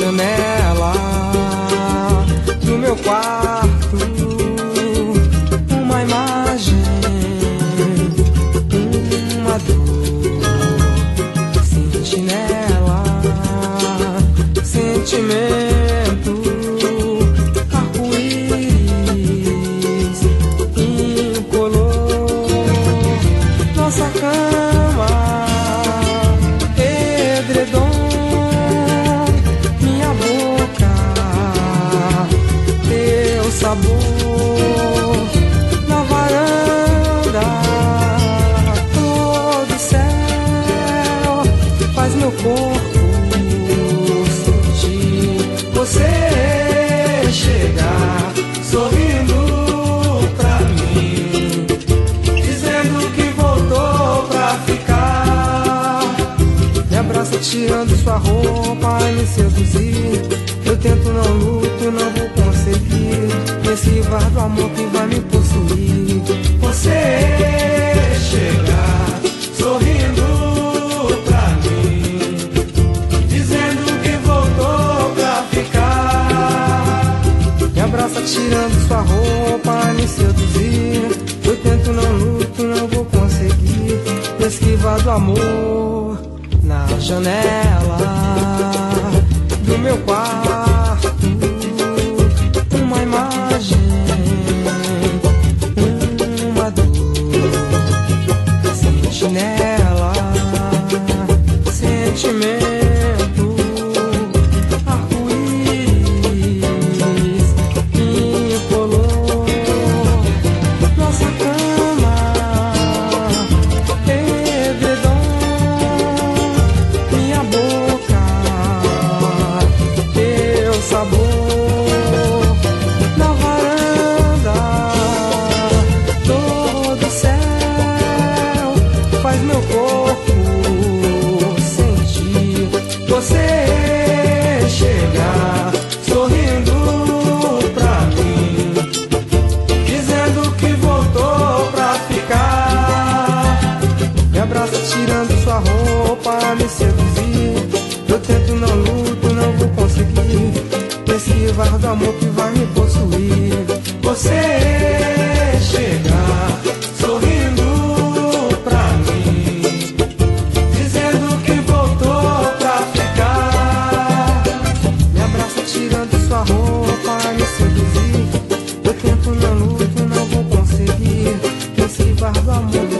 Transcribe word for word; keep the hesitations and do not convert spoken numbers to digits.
janela do meu quarto, uma imagem, uma dor, sentinela, sentimento, arco-íris incolor, nossa cama, edredom, minha boca, teu sabor, na varanda, todo céu faz meu corpo sentir você chegar, sorrindo pra mim, dizendo que voltou pra ficar. Me abraça tirando sua roupa e me seduzir. Eu tento, não luto, não vou conseguir me esquivar do amor que vai me possuir. Você chegar, sorrindo pra mim, dizendo que voltou pra ficar. Me abraça tirando sua roupa e me seduzir. Eu tento, não luto, não vou conseguir me esquivar do amor. Na janela do meu quarto, uma imagem, uma dor, sentinela, sentimento, arco-íris incolor, nossa cama, edredom, minha boca, teu sabor, na varanda, todo céu faz meu corpo sentir você chegar, sorrindo pra mim, dizendo que voltou pra ficar. Me abraça tirando sua roupa, me seduzir. Eu tento, não luto, não vou conseguir me esquivar do amor que vai me possuir. Você chegar, sorrindo pra mim, dizendo que voltou pra ficar. Me abraça tirando sua roupa, me seduzir. Eu tento, não luto, não vou conseguir me esquivar do amor